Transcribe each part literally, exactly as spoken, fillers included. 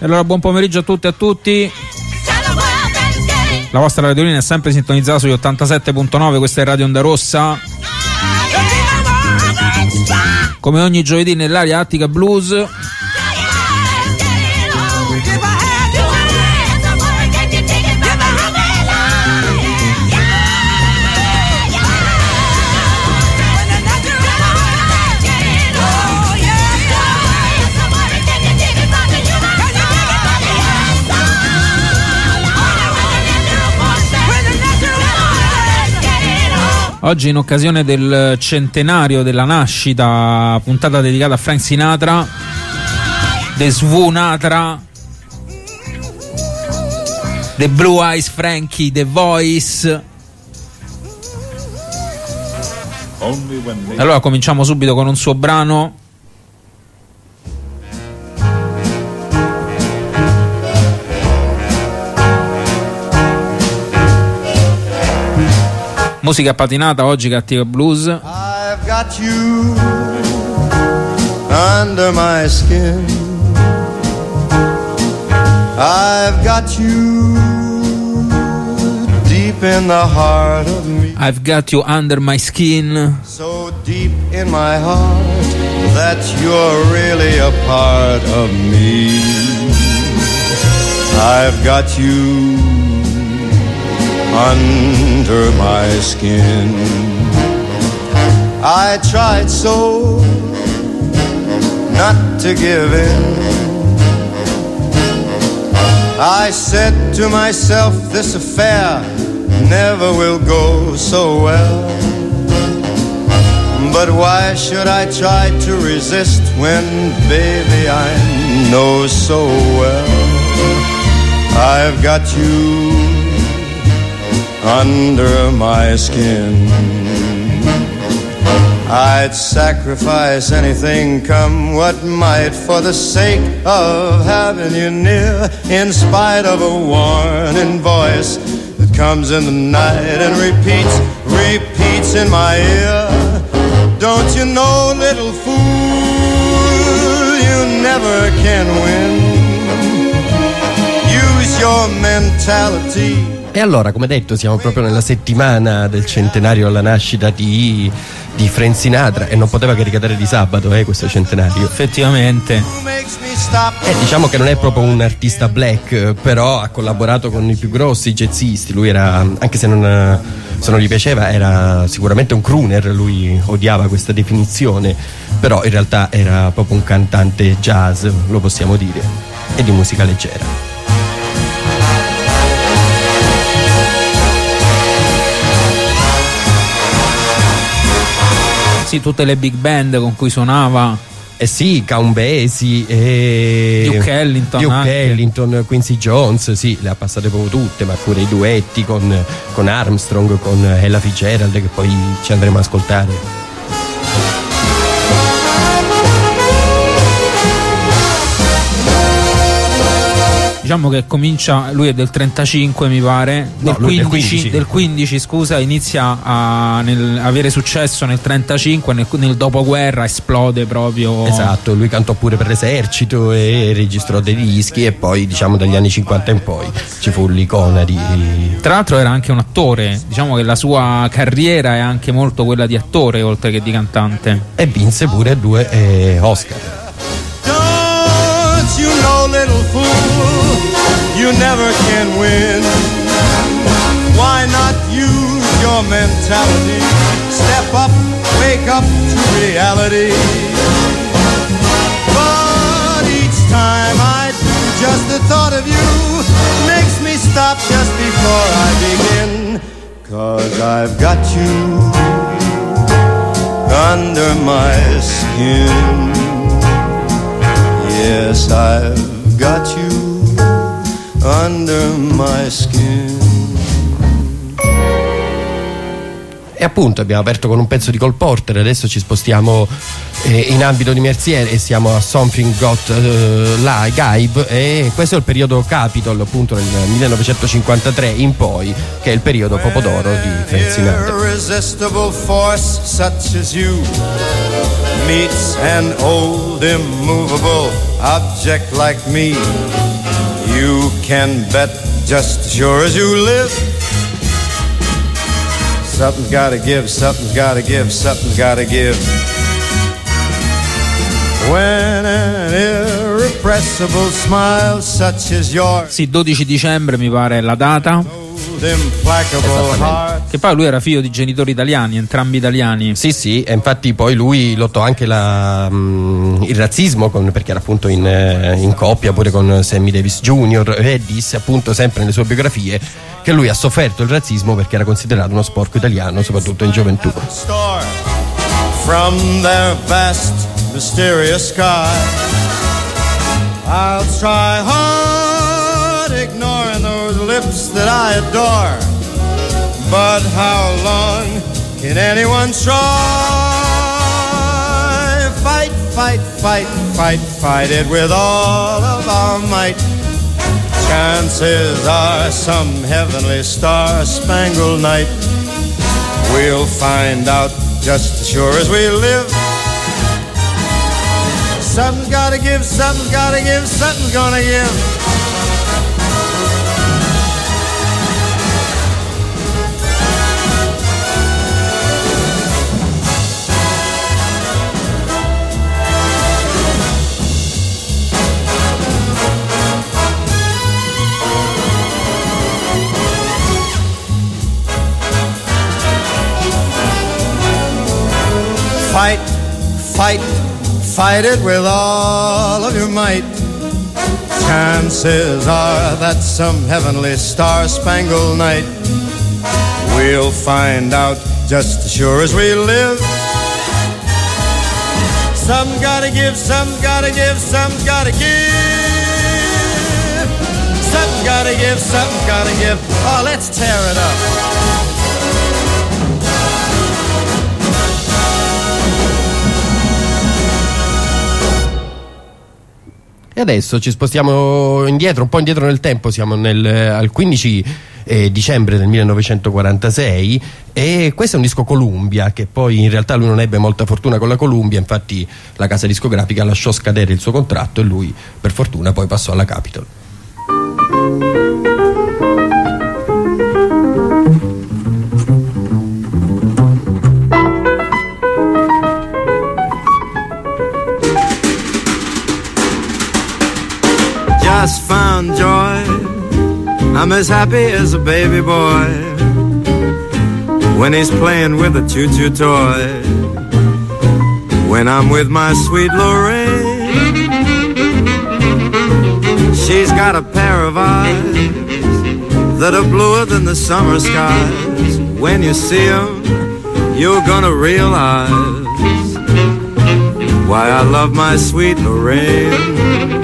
allora buon pomeriggio a tutti e a tutti. La vostra radiolina è sempre sintonizzata sugli ottantasette virgola nove, questa è Radio Onda Rossa. Come ogni giovedì nell'area Attica Blues. Oggi in occasione del centenario della nascita, puntata dedicata a Frank Sinatra, The Svunatra, The Blue Eyes Frankie, The Voice. Allora cominciamo subito con un suo brano. Musica patinata oggi, Cattiva Blues. I've got you under my skin. I've got you deep in the heart of me. I've got you under my skin. So deep in my heart that you're really a part of me. I've got you under my skin. I tried so not to give in. I said to myself, this affair never will go so well. But why should I try to resist when, baby, I know so well I've got you under my skin. I'd sacrifice anything, come what might, for the sake of having you near, in spite of a warning voice that comes in the night and repeats, repeats in my ear. Don't you know, little fool, you never can win. Use your mentality. E allora, come detto, siamo proprio nella settimana del centenario alla nascita di, di Frank Sinatra, e non poteva che ricadere di sabato, eh, questo centenario. Effettivamente. E diciamo che non è proprio un artista black, però ha collaborato con i più grossi jazzisti. Lui era, anche se non, se non gli piaceva, era sicuramente un crooner, lui odiava questa definizione, però in realtà era proprio un cantante jazz, lo possiamo dire, e di musica leggera. Sì, tutte le big band con cui suonava. Eh sì, Count Basie e Duke Ellington, Duke anche. Ellington, Quincy Jones, sì, le ha passate proprio tutte, ma pure i duetti con, con Armstrong, con Ella Fitzgerald, che poi ci andremo ad ascoltare. Diciamo che comincia, lui è del trentacinque mi pare, No, del, lui quindici, del quindici. del quindici scusa, inizia a nel, avere successo nel trentacinque, nel, nel dopoguerra esplode proprio. Esatto, lui cantò pure per l'esercito e registrò dei dischi, e poi diciamo dagli anni cinquanta in poi ci fu l'icona di... Tra l'altro era anche un attore, diciamo che la sua carriera è anche molto quella di attore oltre che di cantante. E vinse pure due eh, Oscar. Don't you know, little fool, you never can win. Why not use your mentality? Step up, wake up to reality. But each time I do, just the thought of you makes me stop just before I begin. 'Cause I've got you under my skin. Yes, I've got you under my skin. E appunto abbiamo aperto con un pezzo di Cole Porter, adesso ci spostiamo eh, in ambito di Mercier e siamo a Something Got uh, La Gaib, e questo è il periodo Capitol, appunto nel millenovecentocinquantatré in poi, che è il periodo Popodoro di Frank Sinatra. Irresistible force such as you meets an old immovable object like me. You can bet just as sure as you live, something's gotta give, something's gotta give, something's gotta give. When an irrepressible smile such as yours. Sì, dodici dicembre mi pare la data. Che poi lui era figlio di genitori italiani, entrambi italiani. Sì, sì, e infatti poi lui lottò anche la, mh, il razzismo con, perché era appunto in, in coppia pure con Sammy Davis Junior e disse appunto sempre nelle sue biografie che lui ha sofferto il razzismo perché era considerato uno sporco italiano, soprattutto in gioventù. From their vast mysterious sky, I'll try hard ignoring those lips that I adore, but how long can anyone try? Fight, fight, fight, fight, fight it with all of our might. Chances are some heavenly star-spangled night we'll find out just as sure as we live. Something's gotta give, something's gotta give, something's gonna give. Fight, fight, fight it with all of your might. Chances are that some heavenly star-spangled night we'll find out just as sure as we live. Some gotta give, some gotta give, some gotta give. Some gotta give, some gotta give. Oh, let's tear it up. E adesso ci spostiamo indietro, un po' indietro nel tempo, siamo nel, al quindici eh, dicembre del millenovecentoquarantasei, e questo è un disco Columbia, che poi in realtà lui non ebbe molta fortuna con la Columbia, infatti la casa discografica lasciò scadere il suo contratto e lui per fortuna poi passò alla Capitol. Just found joy, I'm as happy as a baby boy when he's playing with a choo-choo toy. When I'm with my sweet Lorraine, she's got a pair of eyes that are bluer than the summer skies. When you see them, you're gonna realize why I love my sweet Lorraine.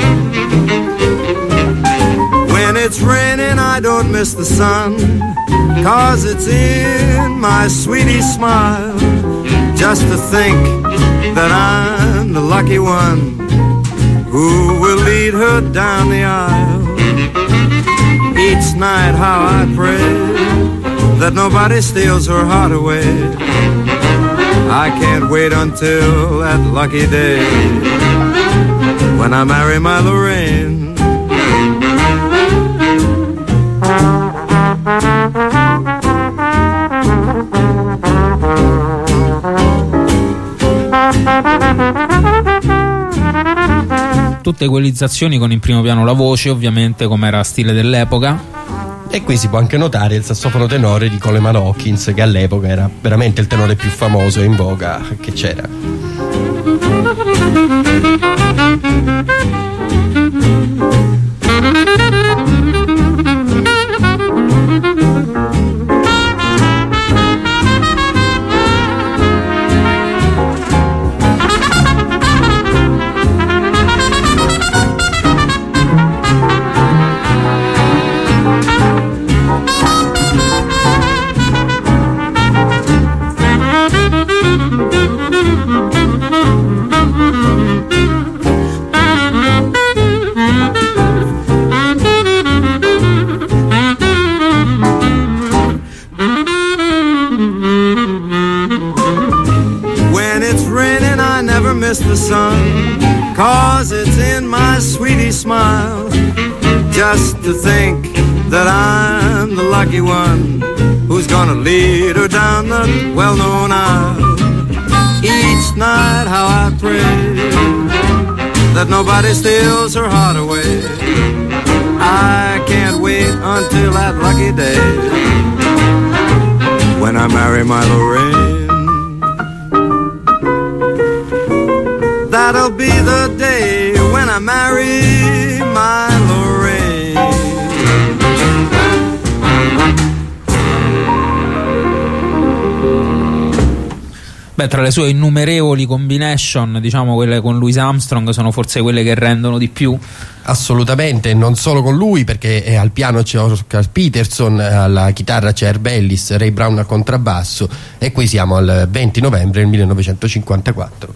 When it's raining, I don't miss the sun, 'cause it's in my sweetie's smile. Just to think that I'm the lucky one who will lead her down the aisle. Each night how I pray that nobody steals her heart away. I can't wait until that lucky day when I marry my Lorraine. Tutte equalizzazioni con in primo piano la voce, ovviamente, come era stile dell'epoca. E qui si può anche notare il sassofono tenore di Coleman Hawkins, che all'epoca era veramente il tenore più famoso e in voga che c'era. miss the sun, 'cause it's in my sweetie smile. Just to think that I'm the lucky one who's gonna lead her down the well-known aisle. Each night how I pray that nobody steals her heart away. I can't wait until that lucky day when I marry my Lorraine. That'll be the day when I marry my Lorraine. Beh, tra le sue innumerevoli combination, diciamo quelle con Louis Armstrong sono forse quelle che rendono di più. Assolutamente, non solo con lui, perché è al piano c'è Oscar Peterson, alla chitarra c'è Herb Ellis, Ray Brown al contrabbasso, e qui siamo al venti novembre del millenovecentocinquantaquattro.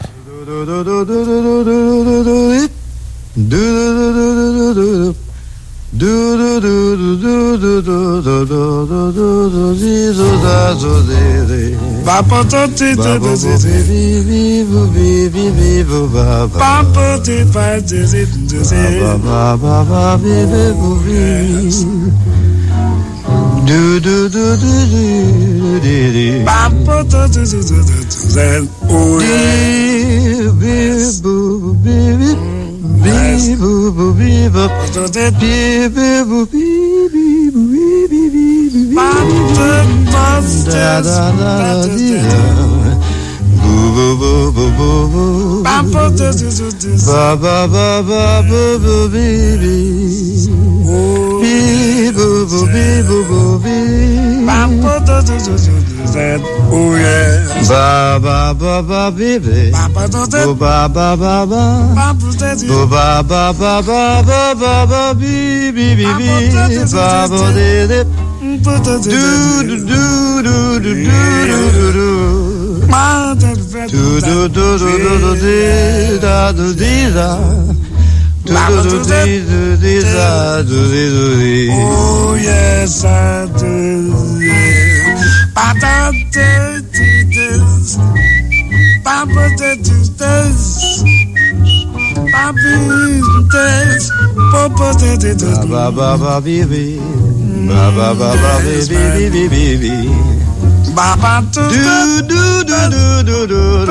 Do do do do do do Papa do do do do do oh yeah boo baby baby boo boo baby baby boo baby baby Papa da da da boo boo boo boo boo Papa do do do do ba ba ba ba boo baby oh boo boo boo boo bee Papa do do do do that oh yeah ba ba ba ba baby Papa do do ba ba ba ba Papa do do ba ba ba ba ba ba ba bee bee bee bee ba ba de de do do do do do do do ma da do do do do do do da do di da do do do do da do do do oh yes I do Papa do do Papa do do Papa do Papa do do ba ba ba baby ba ba ba ba baby baby baby Papa do do do do do do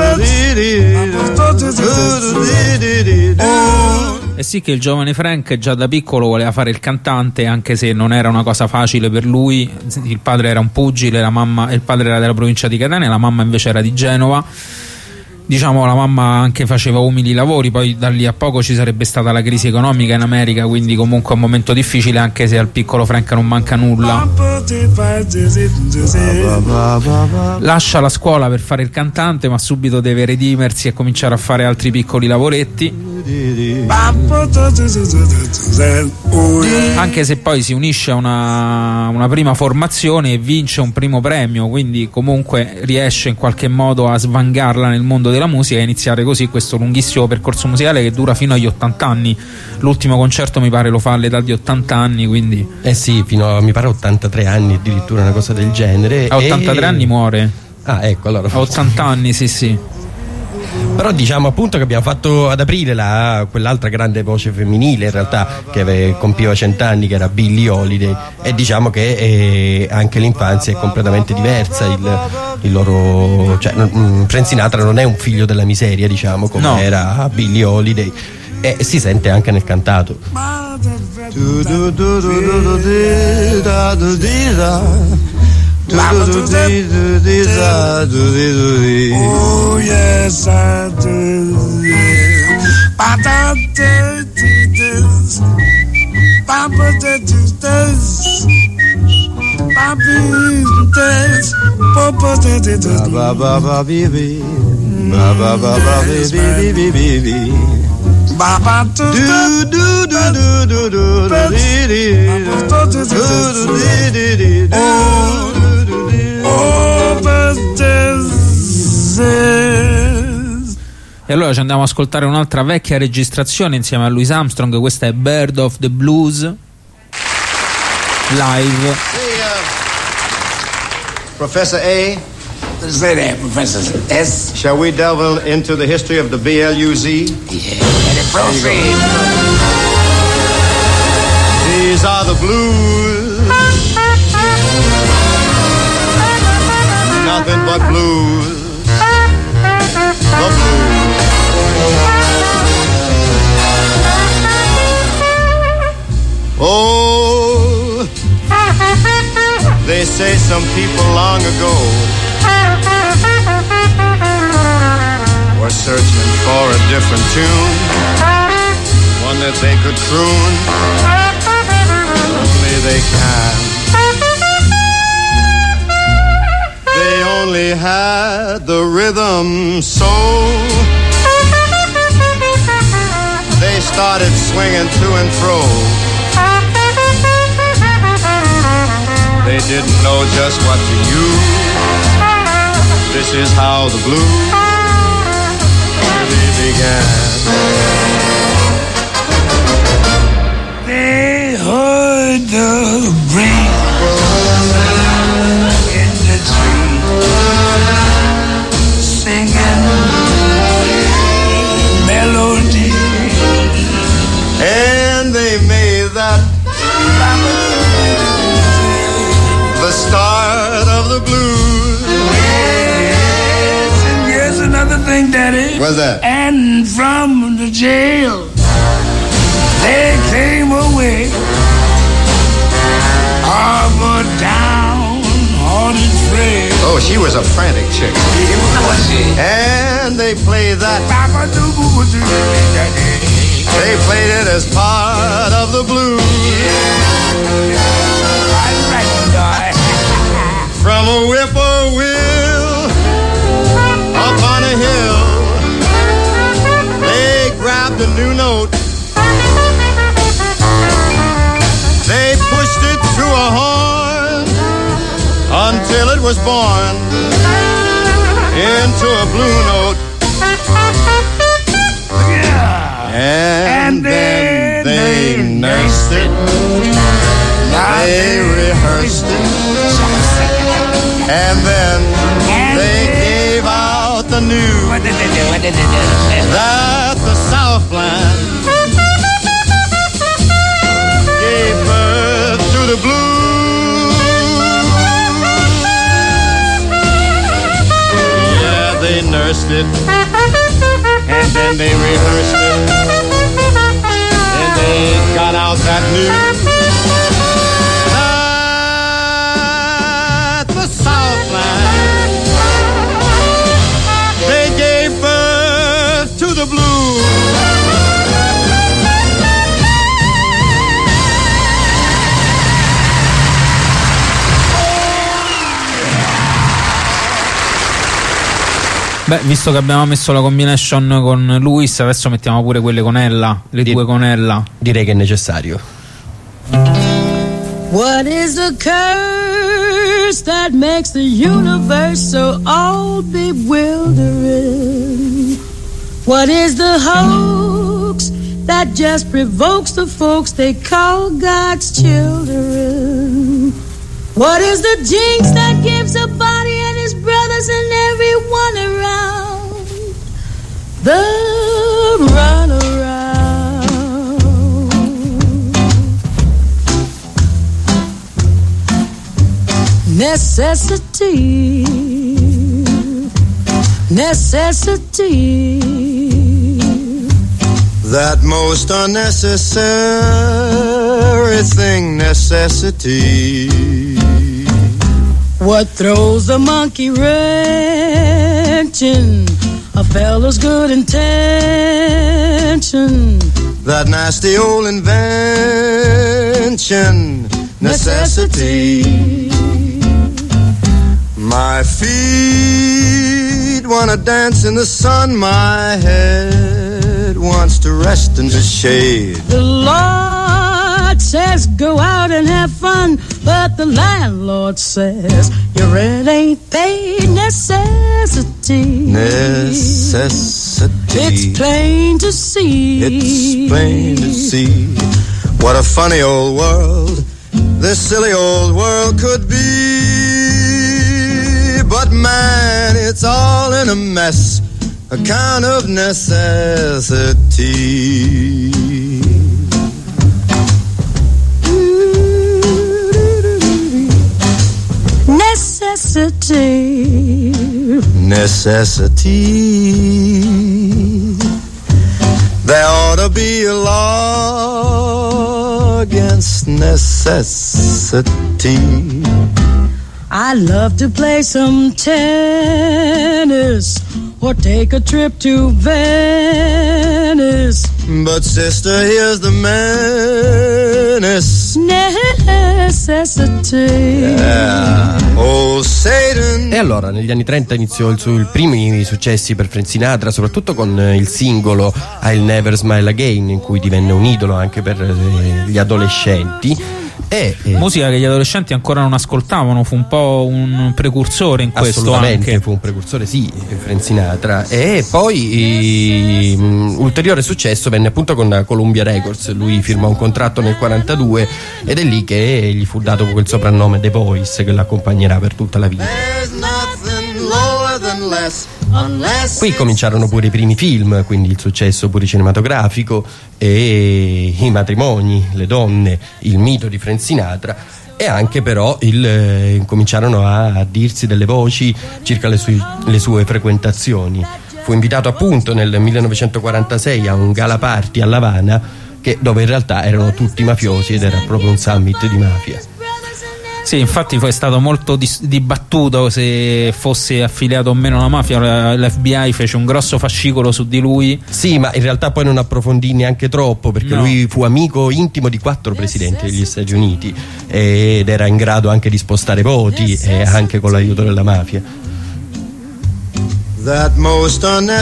do Eh sì, che il giovane Frank già da piccolo voleva fare il cantante, anche se non era una cosa facile per lui. Il padre era un pugile, la mamma, il padre era della provincia di Catania, la mamma invece era di Genova. Diciamo la mamma anche faceva umili lavori, poi da lì a poco ci sarebbe stata la crisi economica in America, quindi comunque un momento difficile, anche se al piccolo Frank non manca nulla. Lascia la scuola per fare il cantante, ma subito deve redimersi e cominciare a fare altri piccoli lavoretti, anche se poi si unisce a una, una prima formazione e vince un primo premio, quindi comunque riesce in qualche modo a svangarla nel mondo della musica e iniziare così questo lunghissimo percorso musicale che dura fino agli ottanta anni. L'ultimo concerto mi pare lo fa all'età di ottanta anni, quindi eh sì, fino a mi pare ottantatré anni addirittura, una cosa del genere. A ottantatré e... anni muore. Ah, ecco, allora a ottanta anni, sì sì. Però diciamo appunto che abbiamo fatto ad aprile la, quell'altra grande voce femminile in realtà che ave, compiva cent'anni, che era Billie Holiday, e diciamo che eh, anche l'infanzia è completamente diversa, il, il loro, cioè, Frank Sinatra non è un figlio della miseria, diciamo, come no. Era Billie Holiday, e si sente anche nel cantato. Oh yes I do Papa do this Papa do this Papa do this Papa do this ba ba ba baby ba ba ba ba baby baby baby Papa do do do do do do do do E allora ci andiamo ad ascoltare un'altra vecchia registrazione insieme a Louis Armstrong. Questa è Bird of the Blues live. Hey, uh, Professor A, Say that, Professor S. Shall we delve into the history of the B L U Z? Yeah, let it proceed. These are the blues. Nothing but blues. The blues. Oh, they say some people long ago were searching for a different tune, one that they could croon. Only they can. They only had the rhythm soul. They started swinging to and fro. They didn't know just what to use. This is how the blues really began. They heard the breeze in the tree singing melody, and they made that the start of the blues. Yes, and here's another thing, Daddy. What's that? And from the jail they came away of a down-hearted friend. Oh, she was a frantic chick. Was she? And they played that. They played it as part of the blues. From a whippoorwill up on a hill, they grabbed a new note. They pushed it through a horn until it was born into a blue note. And, and then they nursed it. They rehearsed it. And then and they gave out the news what did they do? What did they do? that the Southland gave birth to the blues. Yeah, they nursed it, and then they rehearsed it, and they got out that news. Beh, visto che abbiamo messo la combination con Luis, adesso mettiamo pure quelle con Ella, le Di- due con Ella. Direi che è necessario. What is the curse that makes the universe so all bewildering? What is the hoax that just provokes the folks they call God's children? What is the jinx that gives a body and his brothers and everyone around the runaround? Necessity, necessity, that most unnecessary thing, necessity. What throws the monkey wrenching a fellow's good intention? That nasty old invention, necessity. My feet wanna dance in the sun, my head wants to rest in the shade. The Lord says go out and have fun, but the landlord says your rent ain't paid. Necessity, necessity. It's plain to see. It's plain to see. What a funny old world this silly old world could be. but man, it's all in a mess, a kind of necessity. Necessity. Necessity. There ought to be a law against necessity. I love to play some tennis or take a trip to Venice. But sister, here's the menace. Necessity. Yeah. Oh, Satan. E allora negli anni trenta iniziò il suo, i primi successi per Frank Sinatra, soprattutto con il singolo I'll Never Smile Again, in cui divenne un idolo anche per eh, gli adolescenti. E, eh, musica che gli adolescenti ancora non ascoltavano, fu un po' un precursore in questo. Assolutamente, anche fu un precursore, sì, Frank Sinatra. E poi eh, um, ulteriore successo venne appunto con Columbia Records. Lui firmò un contratto nel quarantadue ed è lì che gli fu dato quel soprannome The Voice, che l'accompagnerà per tutta la vita. Qui cominciarono pure i primi film, quindi il successo pure cinematografico e i matrimoni, le donne, il mito di Frank Sinatra, e anche però il, eh, cominciarono a, a dirsi delle voci circa le sue, le sue frequentazioni. Fu invitato appunto nel millenovecentoquarantasei a un gala party a La Habana, che, dove in realtà erano tutti mafiosi ed era proprio un summit di mafia. Sì, infatti fu stato molto dis- dibattuto se fosse affiliato o meno alla mafia. L'F B I fece un grosso fascicolo su di lui. Sì, ma in realtà poi non approfondì neanche troppo, perché No. lui fu amico intimo di quattro presidenti degli Stati Uniti ed era in grado anche di spostare voti, e anche con l'aiuto della mafia. That most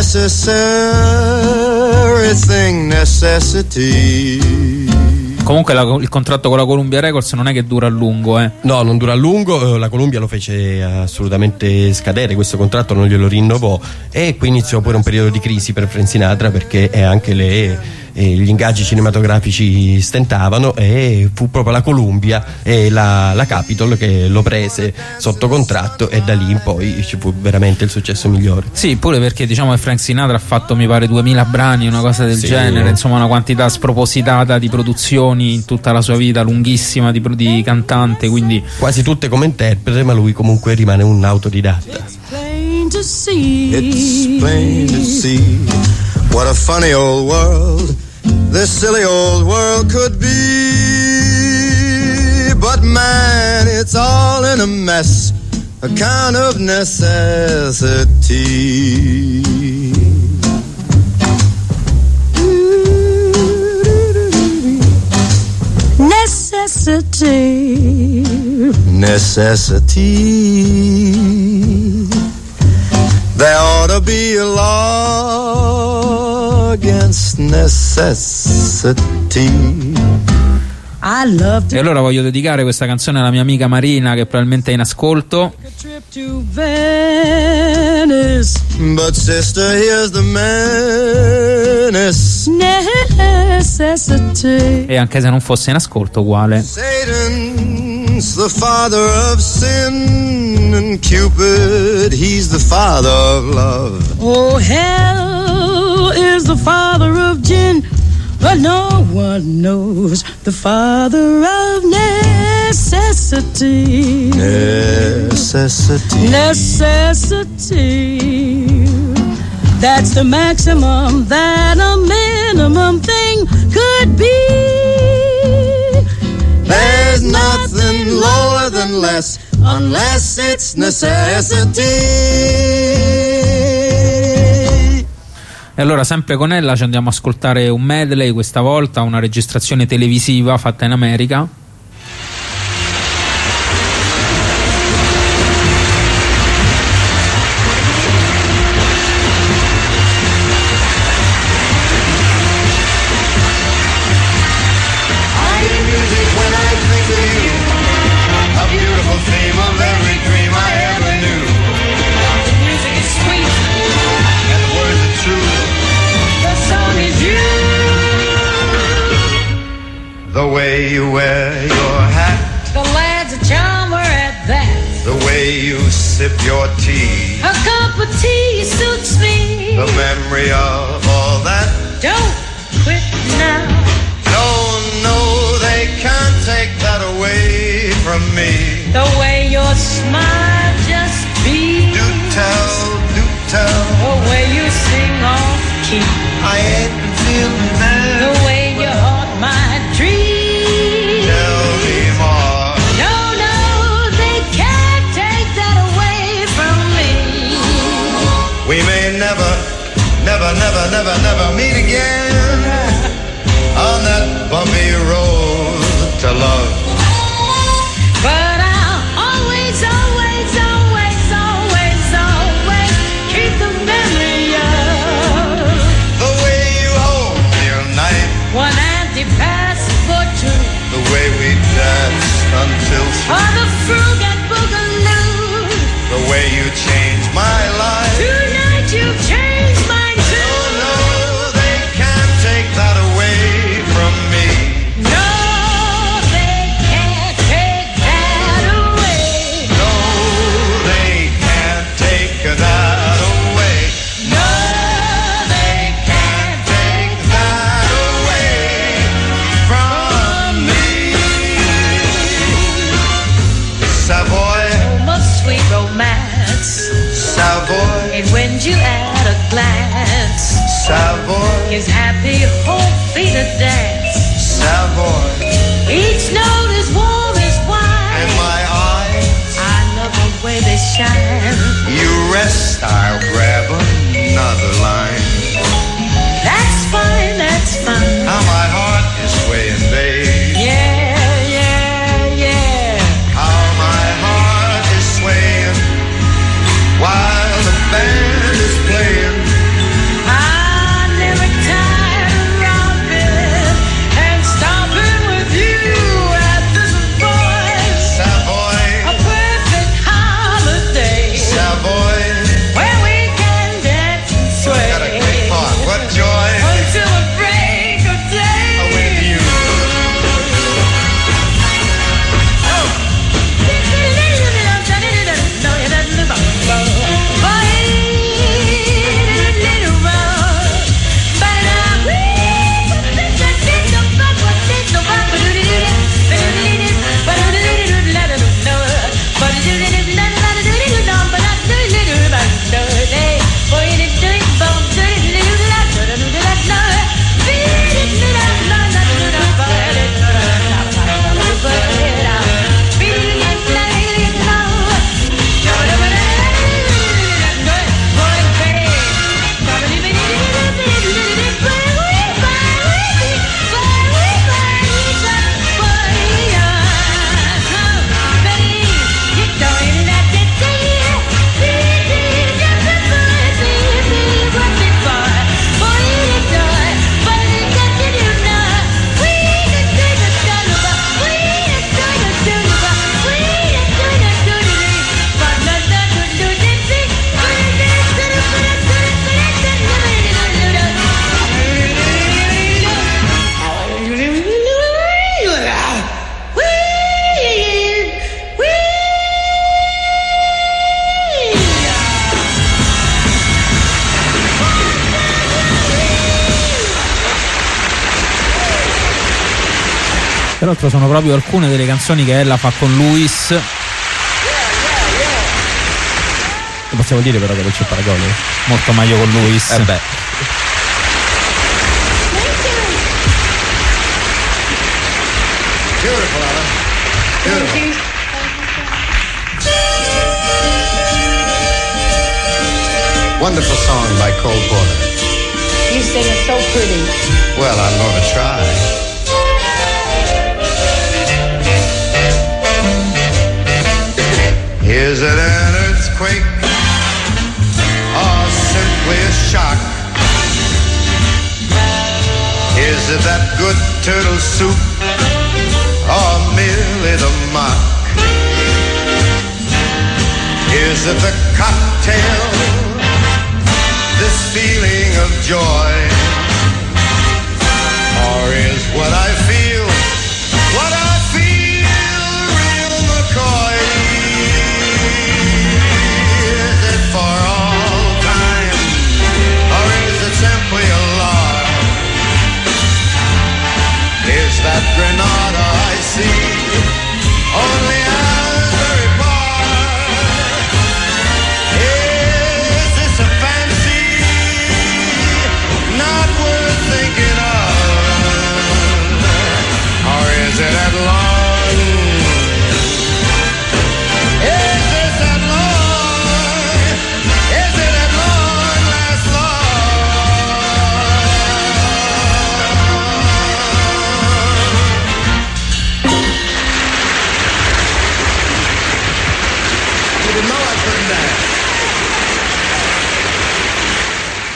unnecessary thing, necessity. Comunque la, il contratto con la Columbia Records non è che dura a lungo, eh. No, non dura a lungo, la Columbia lo fece assolutamente scadere, questo contratto non glielo rinnovò, e qui iniziò pure un periodo di crisi per Frank Sinatra, perché anche le, gli ingaggi cinematografici stentavano, e fu proprio la Columbia e la, la Capitol che lo prese sotto contratto, e da lì in poi ci fu veramente il successo migliore. Sì, pure perché diciamo che Frank Sinatra ha fatto mi pare duemila brani, una cosa del Sì. genere, insomma una quantità spropositata di produzioni in tutta la sua vita, lunghissima, di, di cantante, quindi Quasi tutte come interprete, ma lui comunque rimane un autodidatta. Plain to see. It's plain to see what a funny old world this silly old world could be. But man, it's all in a mess, a kind of necessity. Necessity. Necessity. There ought to be a law against necessity. I love to e allora voglio dedicare questa canzone alla mia amica Marina, che probabilmente è in ascolto. take a trip to Venice. But sister, here's the menace. Necessity. E anche se non fosse in ascolto, uguale. Satan's the father of sin, and Cupid, he's the father of love. Oh, hell is the father of gin, but no one knows the father of necessity. Necessity. Necessity. That's the maximum that a minimum thing could be. There's nothing lower than less, unless it's necessity. E allora sempre con ella ci andiamo a ascoltare un medley, questa volta una registrazione televisiva fatta in America. The way you wear memory of all that. Don't quit now. No, no, they can't take that away from me. The way your smile just beams. Do tell, do tell. The way you sing off key. I ain't been feeling bad. The way you haunt my dreams. Tell me more. No, no, they can't take that away from me. We may never, never, never, never, never meet again on that bumpy road to love. But I'll always, always, always, always, always keep the memory of The way you hold me all night, one empty passport to the way we danced until or three, the frugal boogaloo. the way you changed my life. Tonight you've changed mine No, too. no, they can't take that away from me. No, they can't take that away. No, they can't take that away. No, they can't Take that away from me. Savoy, home of sweet romance. Savoy, It wins you at a glance. Savoy, His happy whole feet a dance. Savoy. Each note is warm as In wine. my eyes, I love the way they shine. you rest, I'll grab another line. That's fine, that's fine. How my heart is swaying, babe. Yeah, yeah, yeah. How my heart is swaying while the band is playing. I never tired of romping and stomping with you at this voice. Savoy, A perfect holiday Savoy, where we can dance and sway got a great part. What joy until the break of day. with you. Peraltro sono proprio alcune delle canzoni che ella fa con Luis. Lo possiamo dire però che non c'è paragone. Molto meglio con Luis. Eh beh. Beautiful, Alan. Beautiful. Wonderful song by Cole Porter. You sing it so pretty. Well, I'm gonna try. Is it an earthquake or simply a shock? Is it that good turtle soup or merely the mock? Is it the cocktail, this feeling of joy? Or is what I feel, what I feel real McCoy? Is it for all time, or is it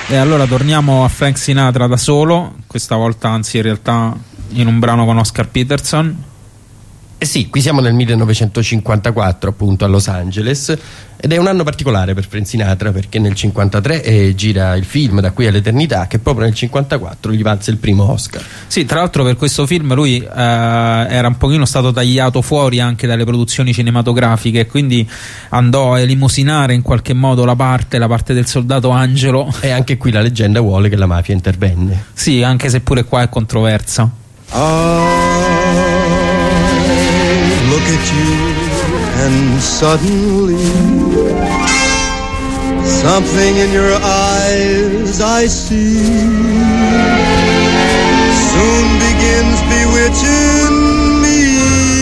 E allora torniamo a Frank Sinatra da solo, questa volta anzi in realtà in un brano con Oscar Peterson. Eh sì, qui siamo nel millenovecentocinquantaquattro, appunto, a Los Angeles, ed è un anno particolare per Frank Sinatra perché nel cinquantatré eh, gira il film Da qui all'eternità, che proprio nel cinquantaquattro gli valse il primo Oscar. Sì, tra l'altro per questo film lui eh, era un pochino stato tagliato fuori anche dalle produzioni cinematografiche, quindi andò a elemosinare in qualche modo la parte, la parte del soldato Angelo. E anche qui la leggenda vuole che la mafia intervenne. Sì, anche se pure qua è controversa. Look at you and suddenly something in your eyes I see soon begins bewitching me.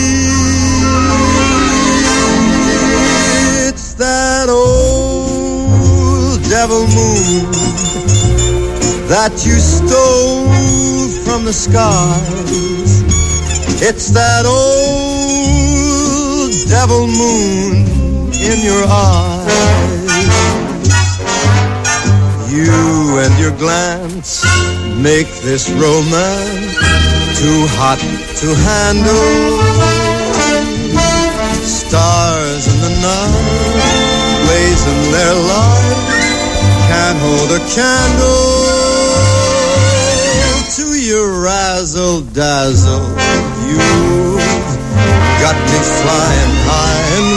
It's that old devil moon that you stole from the skies. It's that old devil moon in your eyes. You and your glance make this romance too hot to handle. Stars in the night blazing their light can't hold a candle to your razzle-dazzle. You've got me flying high and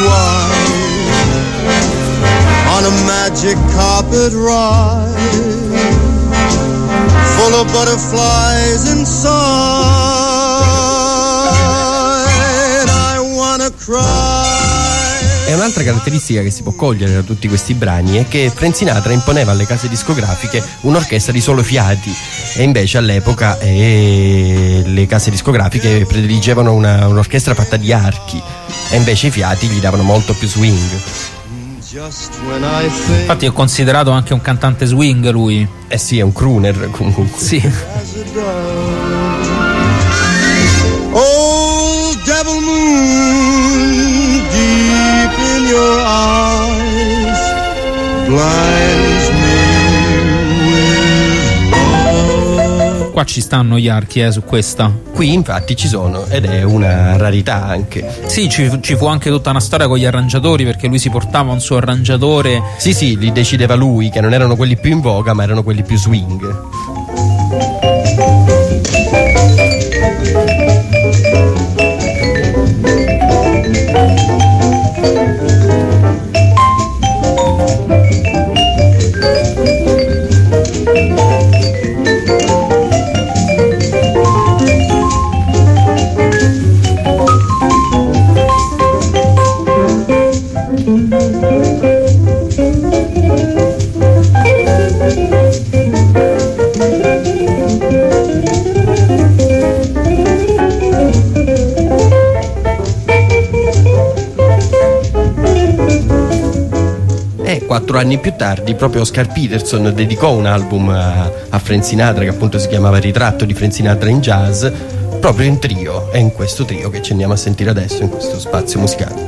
wide on a magic carpet ride full of butterflies inside. I wanna cry. E un'altra caratteristica che si può cogliere da tutti questi brani è che Frank Sinatra imponeva alle case discografiche un'orchestra di solo fiati, e invece all'epoca eh, le case discografiche prediligevano una, un'orchestra fatta di archi, e invece i fiati gli davano molto più swing. Infatti è considerato anche un cantante swing lui. Eh sì, è un crooner comunque. Sì. Oh, devil moon deep in your eyes blinds me with love. Qua ci stanno gli archi eh, su questa. Qui infatti ci sono, ed è una rarità anche. Sì, ci, ci fu anche tutta una storia con gli arrangiatori, perché lui si portava un suo arrangiatore. Sì sì, li decideva lui, che non erano quelli più in voga ma erano quelli più swing. Quattro anni più tardi proprio Oscar Peterson dedicò un album a, a Frank Sinatra, che appunto si chiamava Ritratto di Frank Sinatra in jazz, proprio in trio. È in questo trio che ci andiamo a sentire adesso, in questo spazio musicale.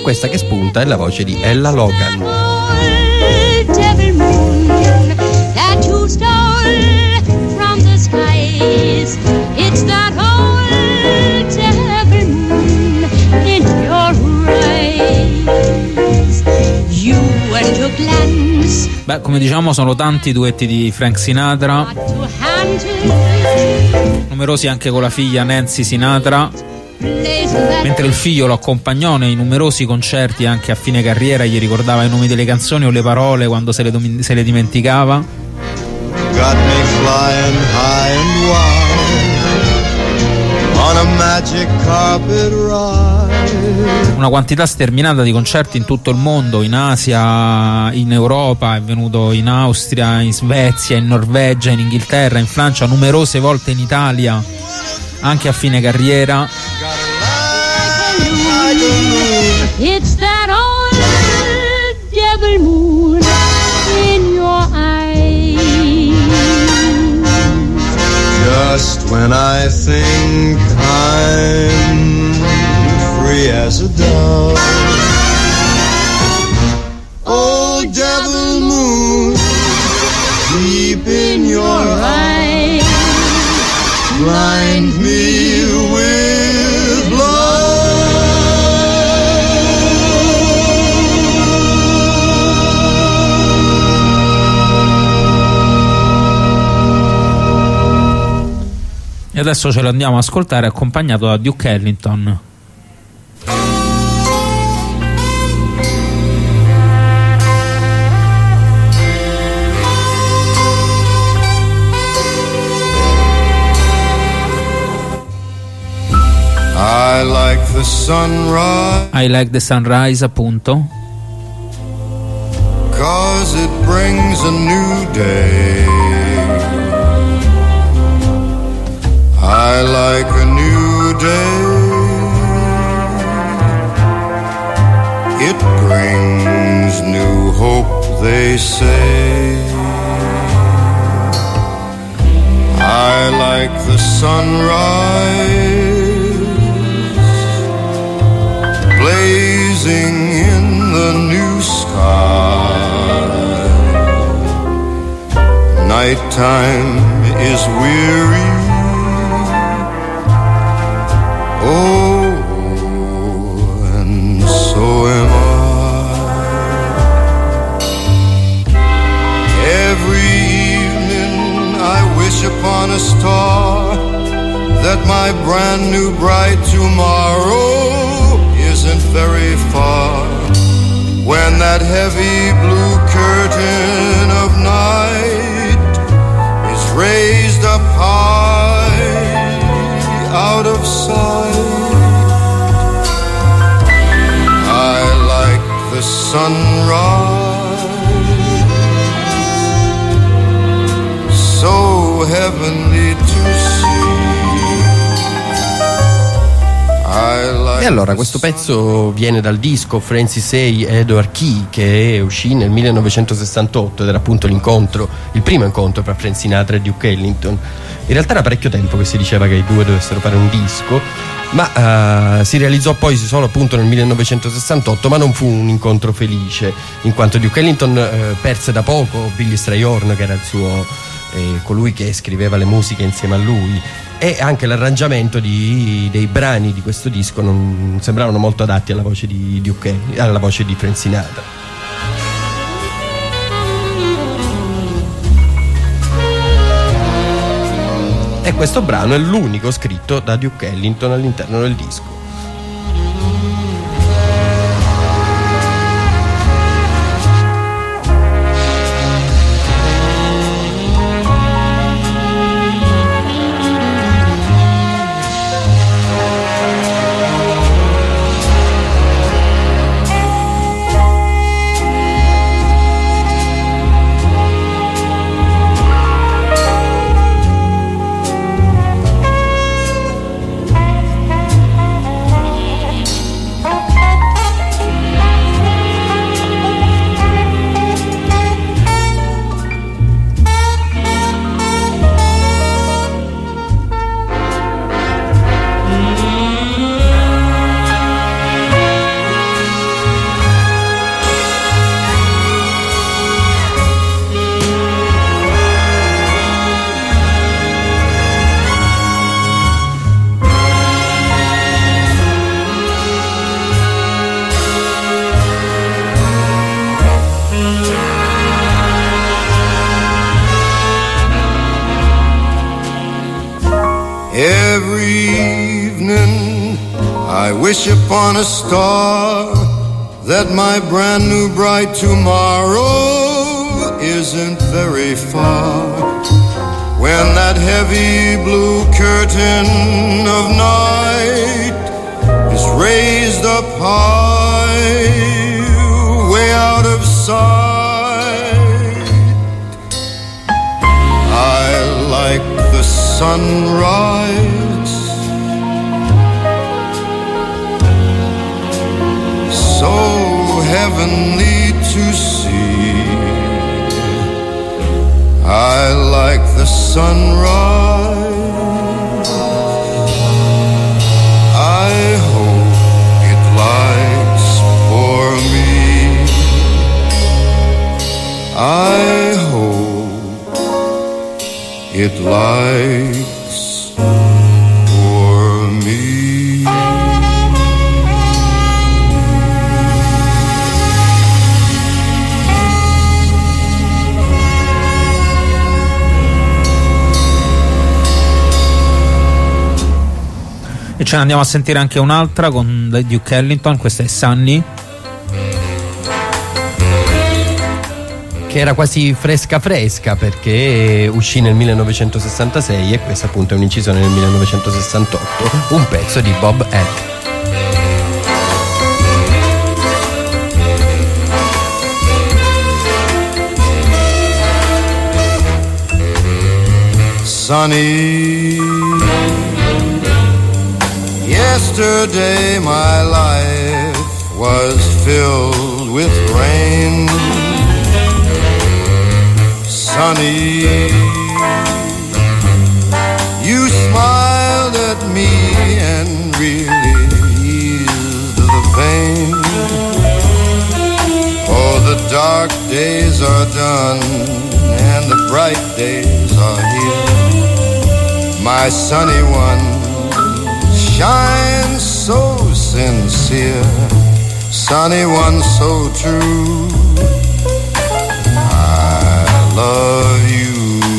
questa che spunta è la voce di Ella Logan. Devil moon that you stole from the skies. It's that old devil moon in your eyes. You went to glance. Beh, come diciamo, sono tanti duetti di Frank Sinatra, numerosi anche con la figlia Nancy Sinatra, mentre il figlio lo accompagnò nei numerosi concerti anche a fine carriera, gli ricordava i nomi delle canzoni o le parole quando se le, dom- se le dimenticava. Got me flying high and wide on a magic carpet ride. Una quantità sterminata di concerti in tutto il mondo, in Asia, in Europa, è venuto in Austria, in Svezia, in Norvegia, in Inghilterra, in Francia, numerose volte in Italia, anche a fine carriera. It's that old devil moon in your eyes. Just when I think I'm free as a dove, oh devil moon, deep in your eyes, blind me with love. E adesso ce lo andiamo a ascoltare accompagnato da Duke Ellington. I like the sunrise, I Like the Sunrise, appunto. 'Cause it brings a new day. I like a new day. It brings new hope, they say. I like the sunrise blazing in the new sky. Nighttime is weary. Oh, and so am I. Every evening I wish upon a star that my brand new bright tomorrow isn't very far. When that heavy blue curtain of night is raised up high out of sight, I like the sunrise, so heavenly to see. I like. E allora questo pezzo viene dal disco Francis A. Edward Key, che uscì nel millenovecentosessantotto ed era appunto l'incontro, il primo incontro tra Frank Sinatra e Duke Ellington. In realtà era parecchio tempo che si diceva che i due dovessero fare un disco, ma uh, si realizzò poi solo appunto nel millenovecentosessantotto, ma non fu un incontro felice, in quanto Duke Ellington uh, perse da poco Billy Strayhorn, che era il suo eh, colui che scriveva le musiche insieme a lui, e anche l'arrangiamento di, dei brani di questo disco non sembravano molto adatti alla voce di Duke, alla voce di Frank Sinatra. E questo brano è l'unico scritto da Duke Ellington all'interno del disco. Every evening I wish upon a star that my brand new bright tomorrow isn't very far. When that heavy blue curtain of night is raised up high, way out of sight, I like the sunrise, so heavenly to see. I like the sunrise. I hope it lights for me. I hope it lights for me. E ce ne andiamo a sentire anche un'altra con Duke Ellington, questa è Sunny, che era quasi fresca fresca perché uscì nel millenovecentosessantasei e questa appunto è un'incisione nel millenovecentosessantotto, un pezzo di Bob Eck. Sunny, yesterday my life was filled with rain. Sunny, you smiled at me and really eased the pain. Oh, the dark days are done and the bright days are here. My sunny one shines so sincere, sunny one so true. I love you.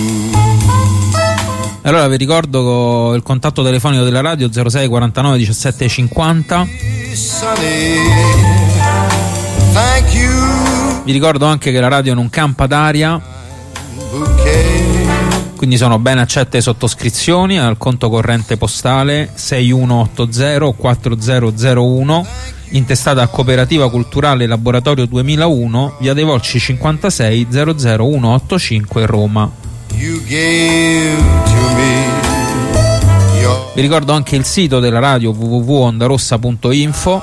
Allora vi ricordo il contatto telefonico della radio zero sei quarantanove diciassette cinquanta. Sunny, thank you. Vi ricordo anche che la radio non campa d'aria, Bouquet. quindi sono ben accette sottoscrizioni al conto corrente postale sei uno otto zero quattro zero zero uno, intestata a Cooperativa Culturale Laboratorio duemilauno, via dei Volsci cinquantasei, zero zero uno otto cinque, Roma. You gave to me your Vi ricordo anche il sito della radio w w w punto ondarossa punto info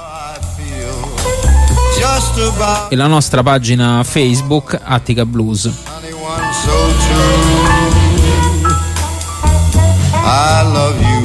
just about e la nostra pagina Facebook Attica Blues. sunny one so true. I love you.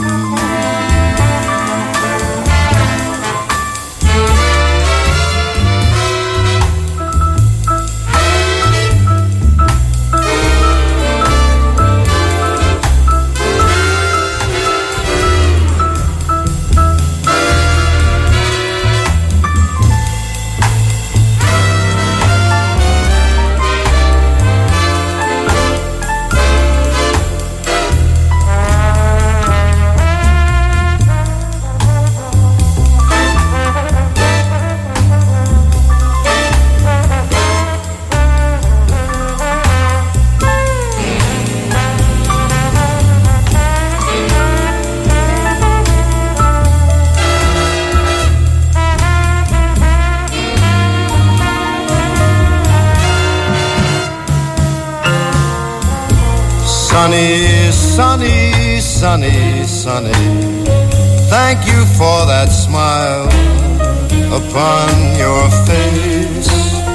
Sunny, sunny, sunny, sunny, thank you for that smile upon your face.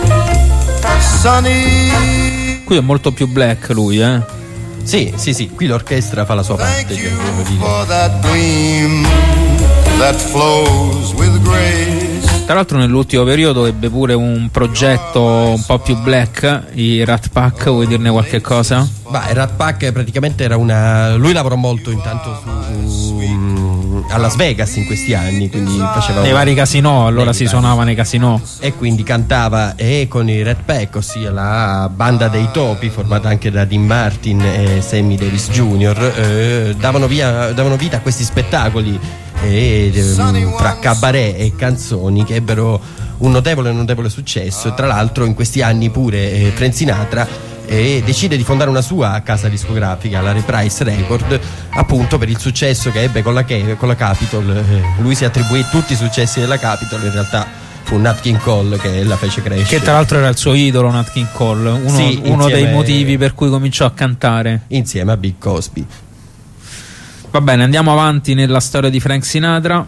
Sunny, Qui è molto più black lui, eh? Sì, sì, sì, qui l'orchestra fa la sua thank parte, you devo dire. for that gleam that flows with grace. Tra l'altro nell'ultimo periodo ebbe pure un progetto un po' più black, i Rat Pack, vuoi dirne qualche cosa? Beh, il Rat Pack praticamente era una... lui lavorò molto intanto su... um, a Las Vegas in questi anni, quindi faceva... Nei vari casinò, allora si suonava nei casinò. E quindi cantava e con i Rat Pack, ossia la banda dei topi, formata anche da Dean Martin e Sammy Davis Junior, eh, davano, via, davano vita a questi spettacoli e, um, tra cabaret e canzoni che ebbero un notevole notevole successo. E tra l'altro in questi anni pure eh, Frank Sinatra e decide di fondare una sua casa discografica, la Reprise Record, appunto per il successo che ebbe con la, con la Capitol. Eh, lui si attribuì tutti i successi della Capitol, in realtà fu Nat King Cole che la fece crescere. Che tra l'altro era il suo idolo, Nat King Cole, uno, sì, uno dei motivi per cui cominciò a cantare. Insieme a Big Crosby. Va bene, andiamo avanti nella storia di Frank Sinatra.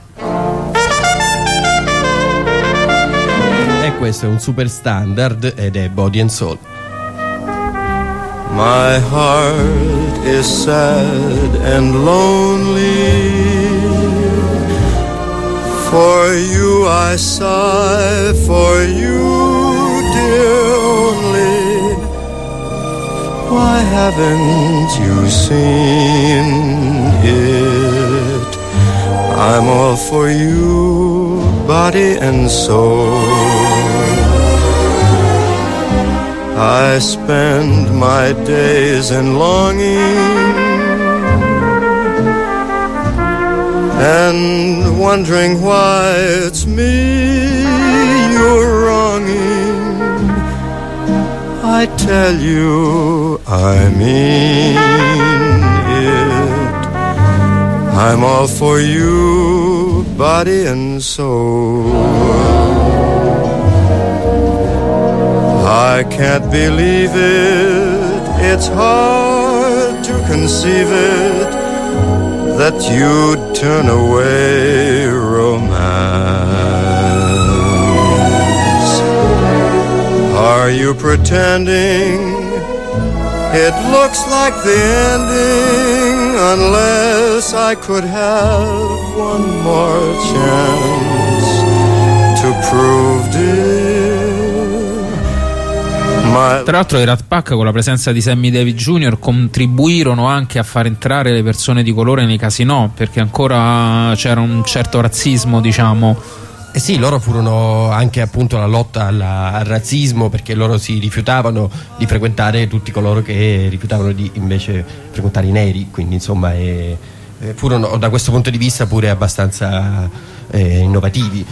E questo è un super standard ed è Body and Soul. My heart is sad and lonely. For you I sigh, for you, dear only. Why haven't you seen it? I'm all for you, body and soul. I spend my days in longing and wondering why it's me you're wronging. I tell you I mean it. I'm all for you, body and soul. I can't believe it, it's hard to conceive it, that you'd turn away romance. Are you pretending? It looks like the ending, unless I could have one more chance to prove it. Tra l'altro i Rat Pack, con la presenza di Sammy Davis Junior, contribuirono anche a far entrare le persone di colore nei casinò, perché ancora c'era un certo razzismo, diciamo. Eh sì, loro furono anche appunto la lotta alla, al razzismo, perché loro si rifiutavano di frequentare tutti coloro che rifiutavano di invece frequentare i neri, quindi insomma eh, furono da questo punto di vista pure abbastanza eh, innovativi.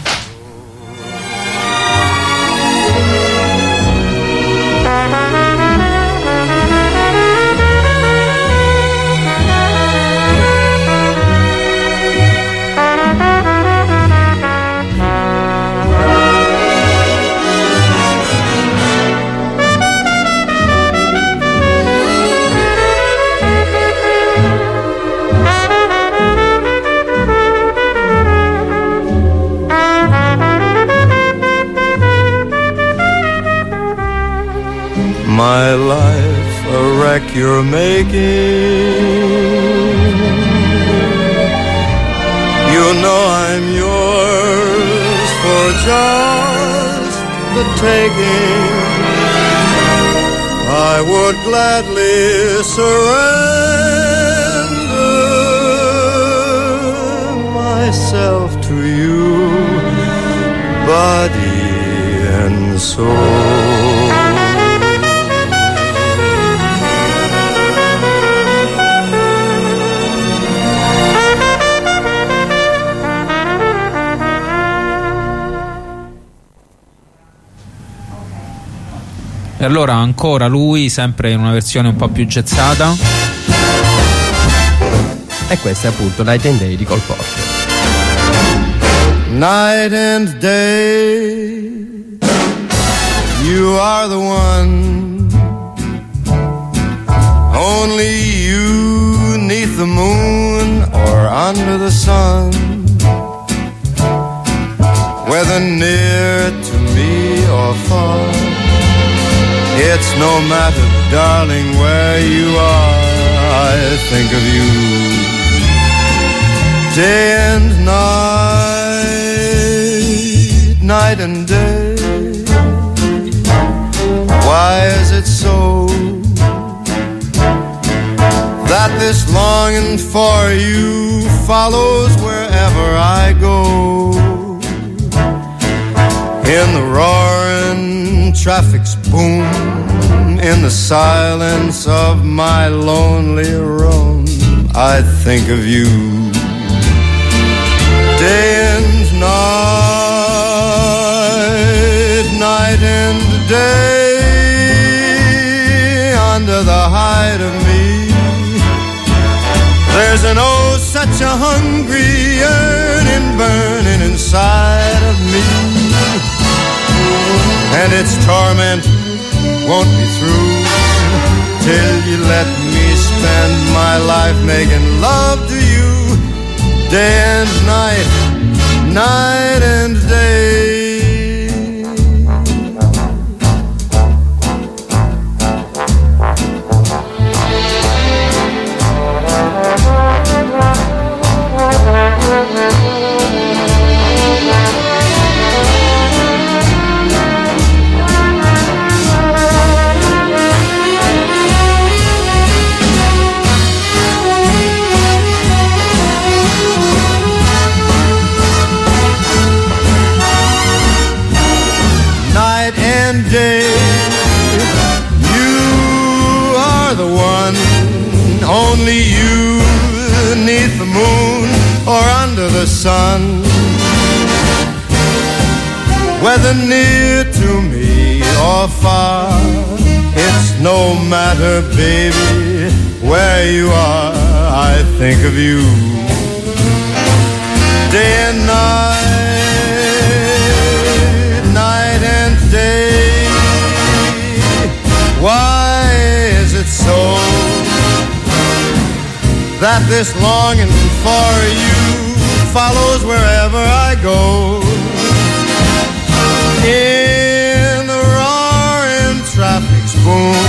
My life a wreck you're making. You know I'm yours for just the taking. I would gladly surrender myself to you, body and soul. E allora ancora lui, sempre in una versione un po' più jazzata. E questa è appunto Night and Day di Cole Porter. Night and day, you are the one. Only you, 'neath the moon or under the sun, whether near to me or far, it's no matter, darling, where you are, I think of you day and night, night and day. Why is it so that this longing for you follows wherever I go? In the roaring traffic's boom, in the silence of my lonely room, I think of you day and night, night and day, under the hide of me. There's an oh, such a hungry yearning burning inside of me, and its torment won't be through till you let me spend my life making love to you, day and night, night and day. Day, you are the one, only you, neath the moon or under the sun. Whether near to me or far, it's no matter, baby, where you are, I think of you day and night, night and day. Why is it so that this longing for you follows wherever I go? In the roaring traffic's boom,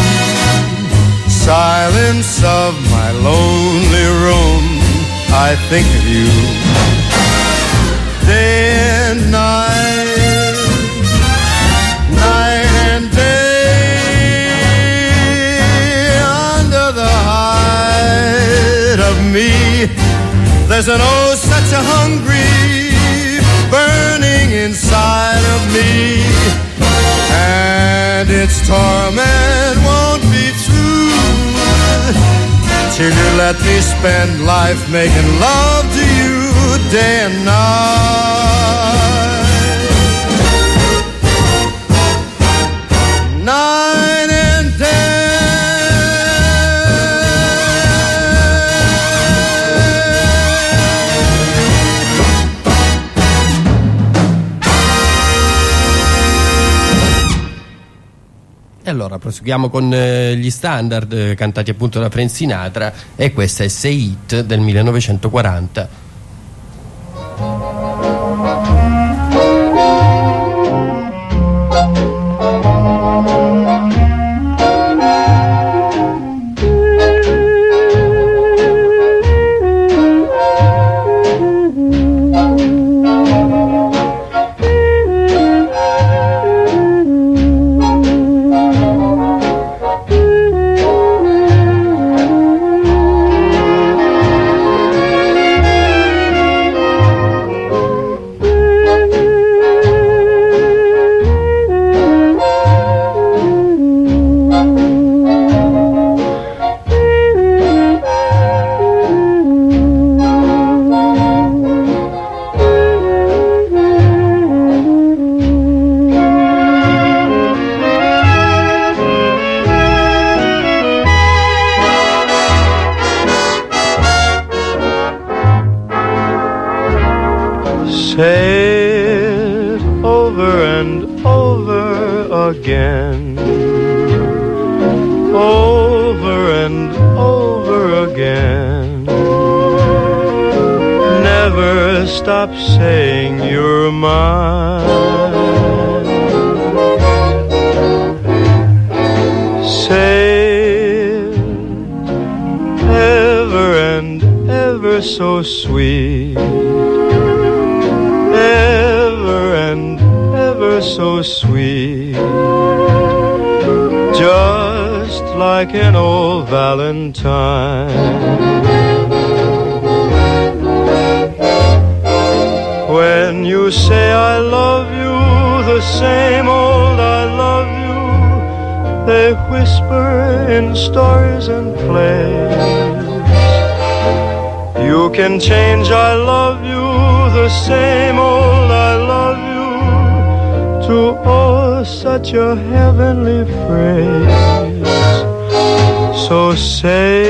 silence of my lonely room, I think of you day and night, night and day. Me, there's an oh such a hungry burning inside of me, and its torment won't be through till you let me spend life making love to you day and night, night and day. E allora proseguiamo con eh, gli standard eh, cantati appunto da Frank Sinatra, e questa è Say It del millenovecentoquaranta. Say it over and over again, over and over again. Never stop saying you're mine. Say it ever and ever so sweet, ever and ever so sweet, just like an old Valentine. When you say I love you, the same old I love you, they whisper in stories and plays. You can change I love you, the same old I love you, to oh such a heavenly phrase. So say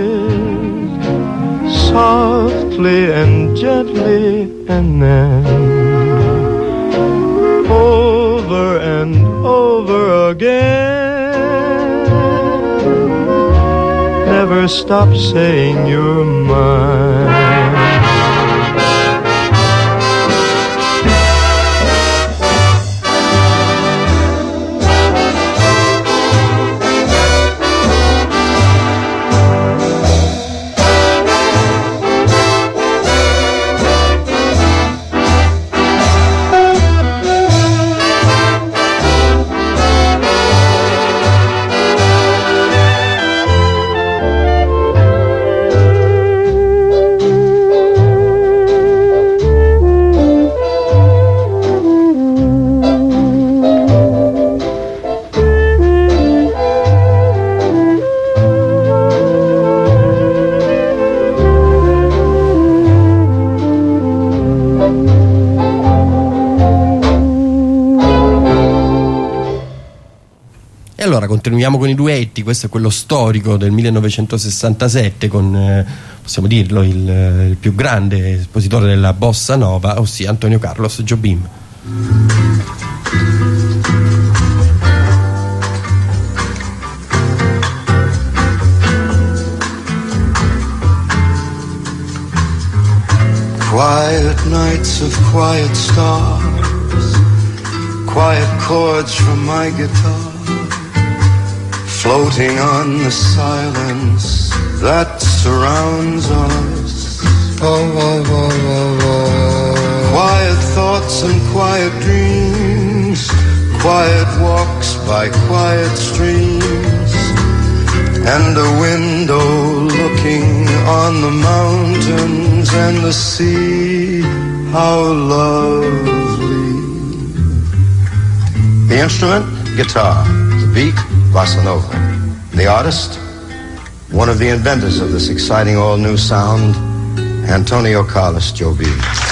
it softly and gently, and then over and over again, never stop saying you're mine. Allora continuiamo con i duetti. Questo è quello storico del millenovecentosessantasette con, eh, possiamo dirlo, il, il più grande espositore della bossa nova, ossia Antonio Carlos Jobim. Quiet nights of quiet stars, quiet chords from my guitar, floating on the silence that surrounds us. Oh, oh, oh, oh, oh. Quiet thoughts and quiet dreams, quiet walks by quiet streams, and a window looking on the mountains and the sea. How lovely. The instrument, guitar. The beat, bossa nova. The artist, one of the inventors of this exciting all-new sound, Antonio Carlos Jobim.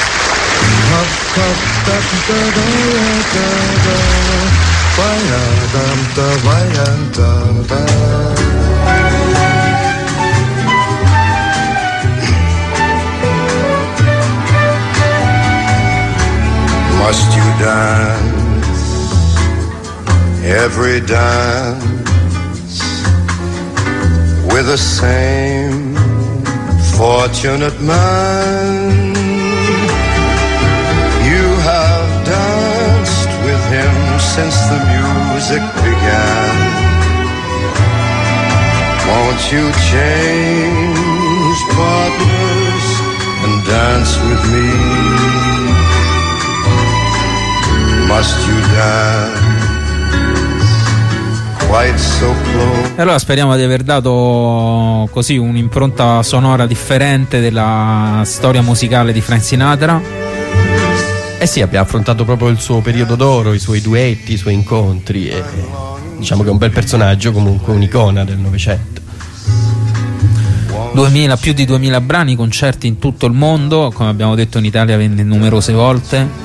Must you dance every dance with the same fortunate man? You have danced with him since the music began. Won't you change partners and dance with me? Must you dance quite so close? E allora speriamo di aver dato così un'impronta sonora differente della storia musicale di Frank Sinatra. Eh sì, abbiamo affrontato proprio il suo periodo d'oro, i suoi duetti, i suoi incontri, e diciamo che è un bel personaggio, comunque un'icona del Novecento. duemila, più di duemila brani, concerti in tutto il mondo, come abbiamo detto in Italia venne numerose volte.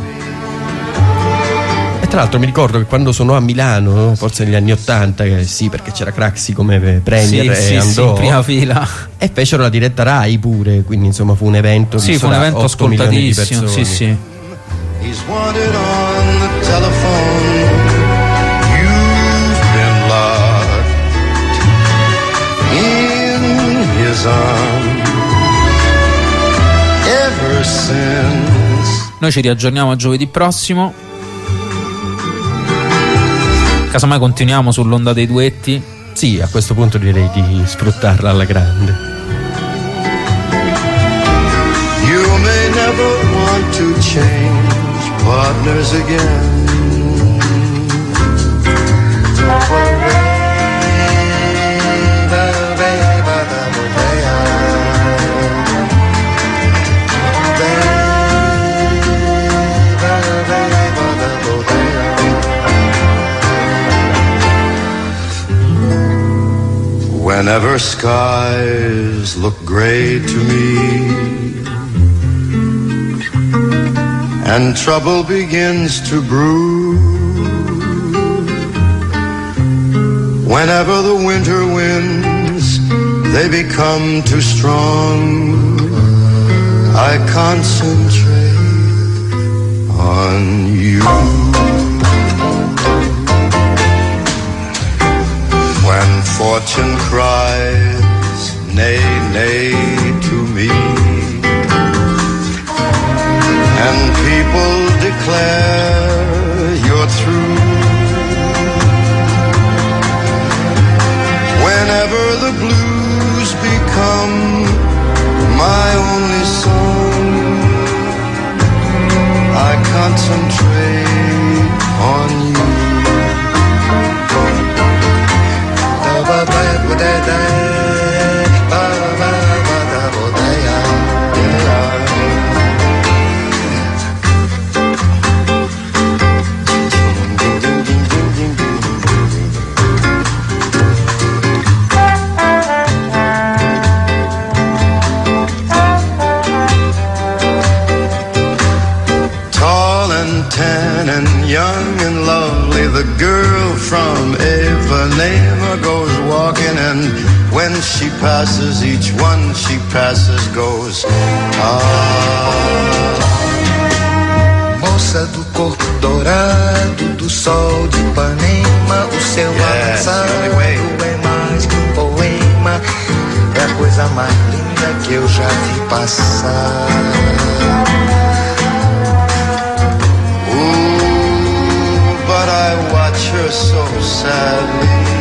E tra l'altro mi ricordo che quando suonò a Milano, forse negli anni Ottanta, che sì, perché c'era Craxi come premier, sì, e sì, andò sì, in prima fila, e fecero la diretta Rai pure, quindi insomma fu un evento, sì, fu un evento ascoltatissimo, sì, sì. He's wanted on the telephone. You've been locked in his arms ever since. Noi ci riaggiorniamo a giovedì prossimo. Casomai continuiamo sull'onda dei duetti. Sì, a questo punto direi di sfruttarla alla grande. You may never want to change partners again. Whenever skies look gray to me and trouble begins to brew, whenever the winter winds, they become too strong, I concentrate on you. When fortune cries, nay, nay to me, and people declare you're through, whenever the blues become my only song, I concentrate on you. Tall and tan and young and lovely, the girl from Ipanema goes walking, and when she passes, each one she passes goes, ah. Moça do corpo dourado, do sol de Ipanema, o seu Yes, avançado the only way. é mais que um poema, é a coisa mais linda que eu já vi passar. Ooh, but I watch her so sadly,